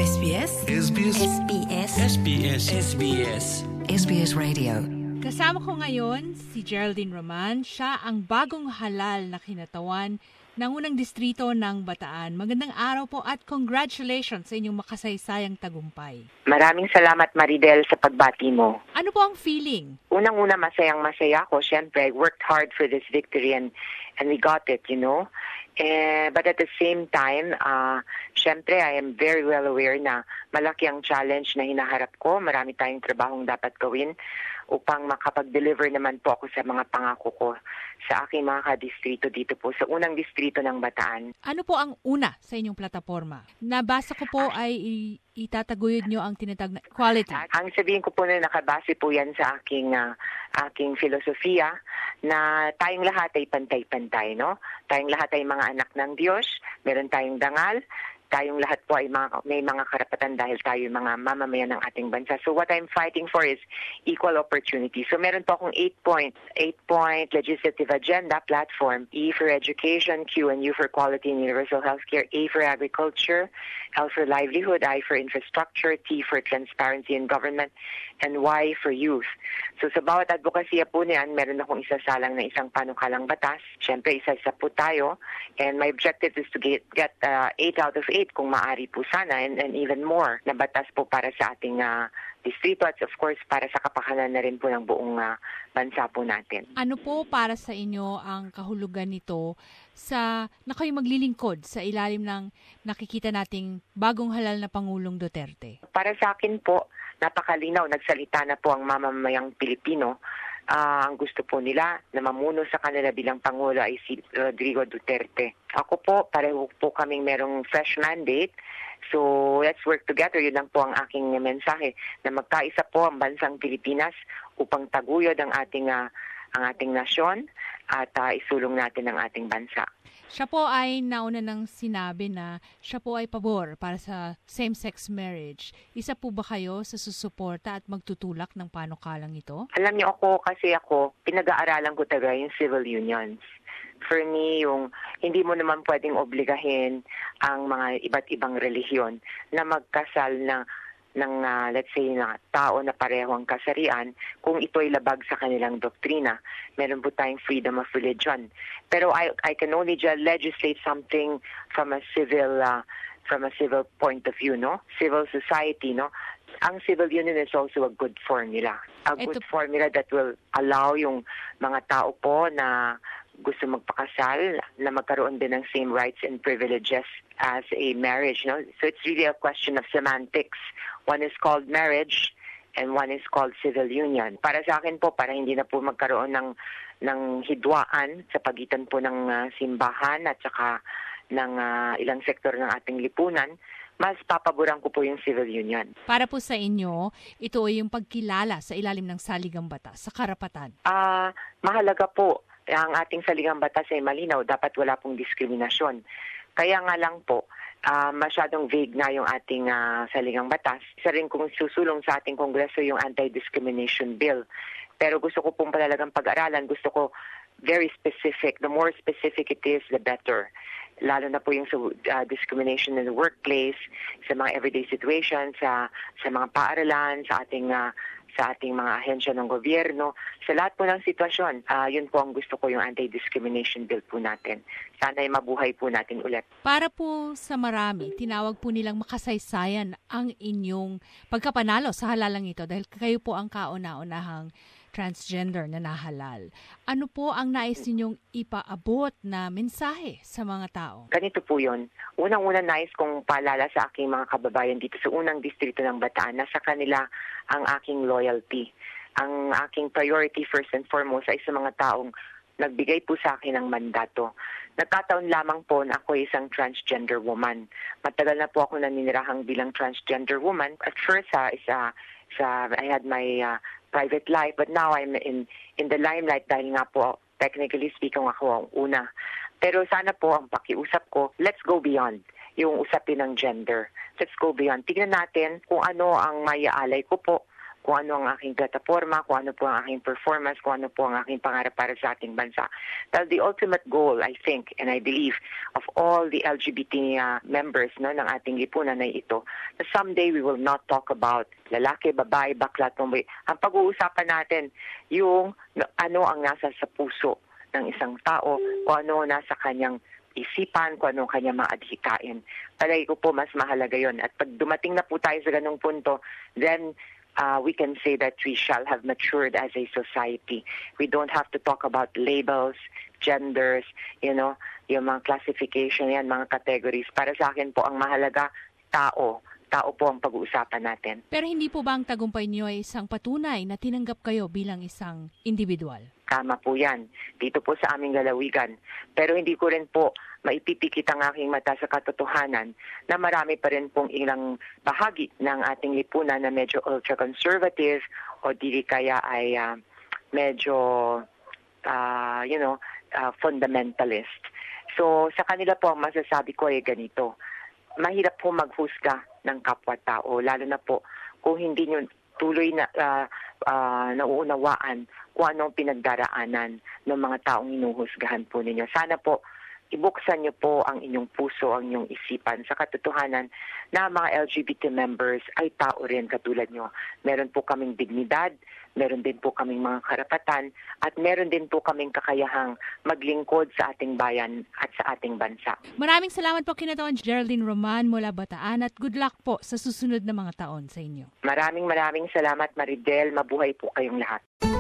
SBS SBS SBS SBS SBS SBS Radio. Kasama ko ngayon si Geraldine Roman. Siya ang bagong halal na kinatawan ng unang distrito ng Bataan. Magandang araw po at congratulations sa inyong makasaysayang tagumpay. Maraming salamat, Maridel, sa pagbati mo. Ano po ang feeling? Unang-una, masayang-masaya ako. Siyempre, I worked hard for this victory and we got it, you know. But at the same time, siyempre, I am very well aware na malaki ang challenge na hinaharap ko. Marami tayong trabahong dapat gawin upang makapag-deliver naman po ako sa mga pangako ko sa aking mga kadistrito dito po sa unang distrito ng Bataan. Ano po ang una sa inyong plataforma? Nabasa ko po ay itataguyod nyo ang tinatag na quality. Ang sabihin ko po na nakabase po yan sa aking filosofiya na tayong lahat ay pantay-pantay, no? Tayong lahat ay mga anak ng Diyos, meron tayong dangal, tayong lahat po ay may mga karapatan dahil tayo mga mamamayan ng ating bansa. So what I'm fighting for is equal opportunity. So meron po akong 8-point legislative agenda platform. E for education, Q and U for quality and universal healthcare, A for agriculture, L for livelihood, I for infrastructure, T for transparency in government, and Y for youth. So sa bawat advokasya po niyan, meron akong isasalang na isang panukalang batas. Siyempre, isa-isa po tayo. And my objective is to get 8 out of 8 kung maaari po sana and even more na batas po para sa ating distrito at of course para sa kapakanan na rin po ng buong bansa po natin. Ano po para sa inyo ang kahulugan nito na kayo maglilingkod sa ilalim ng nakikita nating bagong halal na Pangulong Duterte? Para sa akin po, napakalinaw, nagsalita na po ang mamamayang Pilipino. Ang gusto po nila na mamuno sa kanila bilang Pangulo ay si Rodrigo Duterte. Ako po, pareho po kaming merong fresh mandate. So, let's work together. Yun lang po ang aking mensahe na magkaisa po ang bansang Pilipinas upang taguyod ang ating nasyon at isulong natin ang ating bansa. Siya po ay nauna nang sinabi na siya po ay pabor para sa same-sex marriage. Isa po ba kayo sa susuporta at magtutulak ng panukalang ito? Alam niyo ako, pinag-aaralan ko talaga yung civil unions. For me, yung hindi mo naman pwedeng obligahin ang mga iba't ibang relihiyon na magkasal ng let's say na tao na pareho ang kasarian kung ito ay labag sa kanilang doktrina. Meron po tayong freedom of religion. Pero I can only legislate something from a civil point of view, no? Civil society, no? Ang civil union is also a good formula. Good formula that will allow yung mga tao po na gusto magpakasal na magkaroon din ng same rights and privileges as a marriage, no? So it's really a question of semantics. One is called marriage and one is called civil union. Para sa akin po, para hindi na po magkaroon ng hidwaan sa pagitan po ng simbahan at saka ng ilang sektor ng ating lipunan, mas papaboran ko po yung civil union. Para po sa inyo, ito ay yung pagkilala sa ilalim ng saligang batas, sa karapatan. Mahalaga po. Ang ating saligang batas ay malinaw, dapat wala pong diskriminasyon. Kaya nga lang po, masyadong vague na yung ating saligang batas. Isa rin kung susulong sa ating Kongreso yung anti-discrimination bill. Pero gusto ko pong palalagang pag-aralan, gusto ko very specific. The more specific it is, the better. Lalo na po yung discrimination in the workplace, sa mga everyday situations, sa mga paaralan, sa ating mga ahensya ng gobyerno. Sa lahat po ng sitwasyon, yun po ang gusto ko yung anti-discrimination bill po natin. Sana ay mabuhay po natin ulit. Para po sa marami, tinawag po nilang makasaysayan ang inyong pagkapanalo sa halalang ito dahil kayo po ang kauna-unahang transgender na nahalal. Ano po ang nais ninyong ipaabot na mensahe sa mga tao? Ganito po yun. Unang-una nais kong paalala sa aking mga kababayan dito sa unang distrito ng Bataan na sa kanila ang aking loyalty. Ang aking priority first and foremost ay sa mga taong nagbigay po sa akin ng mandato. Nagkataon lamang po na ako isang transgender woman. Matagal na po ako naninirahang bilang transgender woman. At first, I had my private life, but now I'm in the limelight dahil nga po, technically speaking, ako ang una. Pero sana po ang pakiusap ko, let's go beyond yung usapin ng gender. Let's go beyond. Tignan natin kung ano ang maiaalay ko po kung ano ang aking plataforma, kung ano po ang aking performance, kung ano po ang aking pangarap para sa ating bansa. Dahil the ultimate goal, I think, and I believe, of all the LGBT members ng ating lipunan ay ito, na someday we will not talk about lalaki, babae, bakla, tomboy. Ang pag-uusapan natin, yung ano ang nasa sa puso ng isang tao, kung ano nasa kanyang isipan, kung anong kanyang mga adhikain. Palagi ko po mas mahalaga yon. At pag dumating na po tayo sa ganung punto, then we can say that we shall have matured as a society. We don't have to talk about labels, genders, yung mga classification yan, mga categories. Para sa akin po, ang mahalaga, tao. Tao po ang pag-uusapan natin. Pero hindi po ba ang tagumpay niyo ay isang patunay na tinanggap kayo bilang isang individual? Tama po yan. Dito po sa aming lalawigan. Pero hindi ko rin po maipipikit ang aking mata sa katotohanan na marami pa rin pong ilang bahagi ng ating lipunan na medyo ultra-conservative o di kaya ay medyo, fundamentalist. So sa kanila po ang masasabi ko ay ganito. Mahirap po maghusga ng kapwa-tao, lalo na po kung hindi nyo tuloy na nauunawaan kung anong pinagdaraanan ng mga taong inuhusgahan po ninyo. Sana po ibuksan niyo po ang inyong puso, ang inyong isipan sa katotohanan na mga LGBT members ay tao rin katulad nyo. Meron po kaming dignidad, meron din po kaming mga karapatan, at meron din po kaming kakayahang maglingkod sa ating bayan at sa ating bansa. Maraming salamat po Kinatawan Geraldine Roman mula Bataan at good luck po sa susunod na mga taon sa inyo. Maraming salamat Maridel. Mabuhay po kayong lahat.